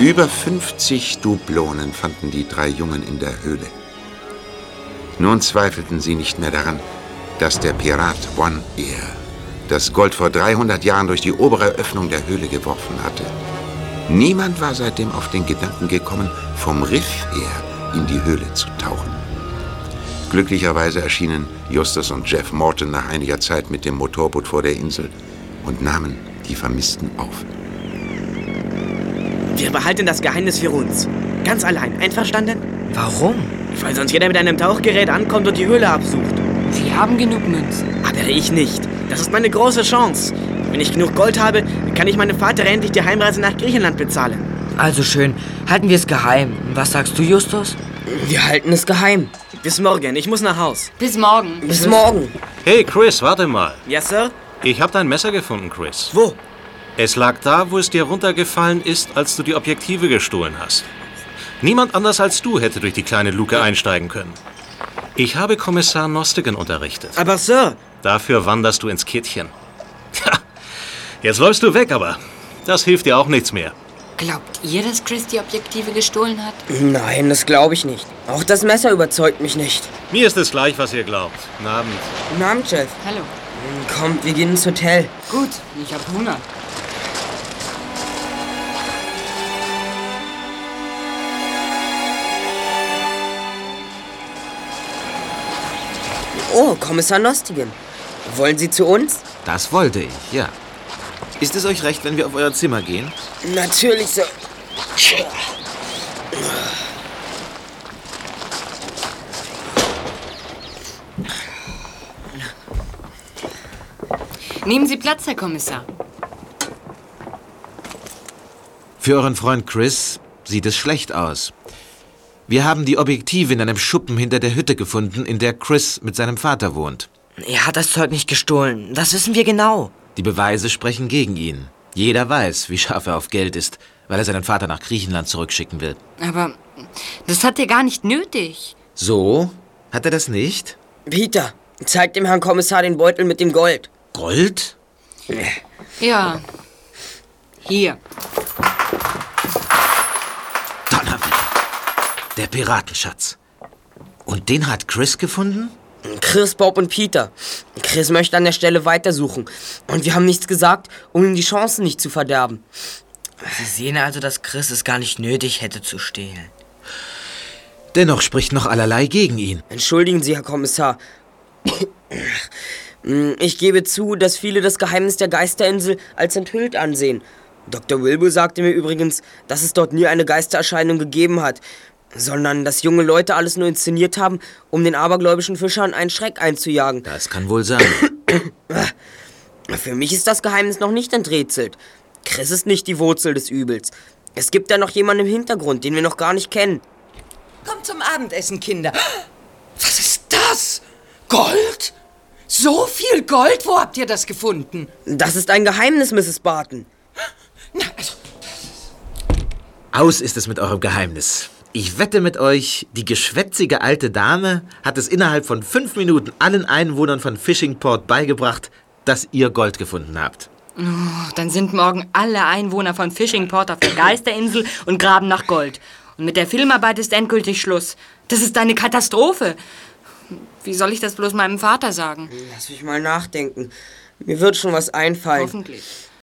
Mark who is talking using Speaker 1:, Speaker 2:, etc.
Speaker 1: Über 50 Dublonen fanden die 3 Jungen in der Höhle. Nun zweifelten sie nicht mehr daran, dass der Pirat One Ear das Gold vor 300 Jahren durch die obere Öffnung der Höhle geworfen hatte. Niemand war seitdem auf den Gedanken gekommen, vom Riff her in die Höhle zu tauchen. Glücklicherweise erschienen Justus und Jeff Morton nach einiger Zeit mit dem Motorboot vor der Insel und nahmen die Vermissten auf.
Speaker 2: Wir behalten das Geheimnis für uns. Ganz allein. Einverstanden?
Speaker 3: Warum?
Speaker 2: Weil sonst jeder mit einem Tauchgerät ankommt und die Höhle absucht.
Speaker 3: Wir haben genug Münzen.
Speaker 2: Aber ich nicht. Das ist meine große Chance. Wenn ich genug Gold habe, kann ich meinem Vater endlich die Heimreise nach Griechenland bezahlen.
Speaker 3: Also schön. Halten wir es geheim. Was sagst du, Justus?
Speaker 2: Wir halten es geheim. Bis morgen. Ich muss nach Haus.
Speaker 4: Bis morgen.
Speaker 2: Bis morgen.
Speaker 5: Hey, Chris, warte mal.
Speaker 2: Yes, Sir?
Speaker 5: Ich habe dein Messer gefunden, Chris.
Speaker 2: Wo?
Speaker 5: Es lag da, wo es dir runtergefallen ist, als du die Objektive gestohlen hast. Niemand anders als du hätte durch die kleine Luke einsteigen können. Ich habe Kommissar Nostigan unterrichtet.
Speaker 2: Aber, Sir...
Speaker 5: Dafür wanderst du ins Kittchen. Tja, jetzt läufst du weg, aber das hilft dir auch nichts mehr.
Speaker 4: Glaubt ihr, dass Chris die Objektive gestohlen hat?
Speaker 2: Nein, das glaube ich nicht. Auch das Messer überzeugt mich nicht.
Speaker 5: Mir ist es gleich, was ihr glaubt. Guten Abend.
Speaker 2: Guten Abend, Chef.
Speaker 4: Hallo.
Speaker 2: Kommt, wir gehen ins Hotel.
Speaker 4: Gut, ich hab Hunger.
Speaker 2: Oh, Kommissar Nostigan. Wollen Sie zu uns?
Speaker 6: Das wollte ich, ja. Ist es euch recht, wenn wir auf euer Zimmer gehen?
Speaker 2: Natürlich, Sir.
Speaker 4: Nehmen Sie Platz, Herr Kommissar.
Speaker 6: Für euren Freund Chris sieht es schlecht aus. Wir haben die Objektive in einem Schuppen hinter der Hütte gefunden, in der Chris mit seinem Vater wohnt.
Speaker 3: Er hat das Zeug nicht gestohlen. Das wissen wir genau.
Speaker 6: Die Beweise sprechen gegen ihn. Jeder weiß, wie scharf er auf Geld ist, weil er seinen Vater nach Griechenland zurückschicken will.
Speaker 4: Aber das hat er gar nicht nötig.
Speaker 6: So? Hat er das nicht?
Speaker 2: Peter, zeig dem Herrn Kommissar den Beutel mit dem Gold.
Speaker 6: Gold?
Speaker 4: Ja. Hier.
Speaker 6: Donnerwetter. Der Piratenschatz. Und den hat Chris gefunden?
Speaker 2: Chris, Bob und Peter. Chris möchte an der Stelle weitersuchen. Und wir haben nichts gesagt, um ihm die Chancen nicht zu verderben.
Speaker 3: Sie sehen also, dass Chris es gar nicht nötig hätte zu stehlen.
Speaker 6: Dennoch spricht noch allerlei gegen ihn.
Speaker 2: Entschuldigen Sie, Herr Kommissar. Ich gebe zu, dass viele das Geheimnis der Geisterinsel als enthüllt ansehen. Dr. Wilbur sagte mir übrigens, dass es dort nie eine Geistererscheinung gegeben hat, sondern dass junge Leute alles nur inszeniert haben, um den abergläubischen Fischern einen Schreck einzujagen.
Speaker 6: Das kann wohl sein.
Speaker 2: Für mich ist das Geheimnis noch nicht enträtselt. Chris ist nicht die Wurzel des Übels. Es gibt da noch jemanden im Hintergrund, den wir noch gar nicht kennen.
Speaker 7: Kommt zum Abendessen, Kinder. Was ist das? Gold? So viel Gold? Wo habt ihr das gefunden?
Speaker 2: Das ist ein Geheimnis, Mrs. Barton.
Speaker 7: Na, also...
Speaker 6: Aus ist es mit eurem Geheimnis. Ich wette mit euch, die geschwätzige alte Dame hat es innerhalb von 5 Minuten allen Einwohnern von Fishingport beigebracht, dass ihr Gold gefunden habt.
Speaker 4: Oh, dann sind morgen alle Einwohner von Fishingport auf der Geisterinsel und graben nach Gold. Und mit der Filmarbeit ist endgültig Schluss. Das ist eine Katastrophe. Wie soll ich das bloß meinem Vater sagen?
Speaker 2: Lass mich mal nachdenken. Mir wird schon was einfallen.
Speaker 4: Hoffentlich.